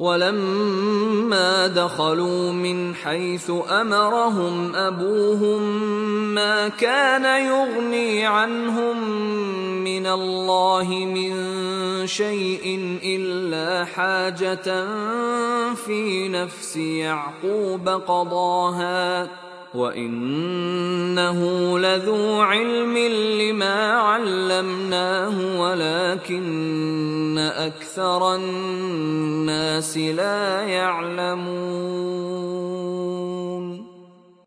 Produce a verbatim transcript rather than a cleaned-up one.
ولما دخلوا من حيث أمرهم أبوهم ما كان يغني عنهم من الله من شيء إلا حاجة في نفس يعقوب قضاها وإنه لذو علم لما علمناه ولكن أكثر الناس لا يعلمون.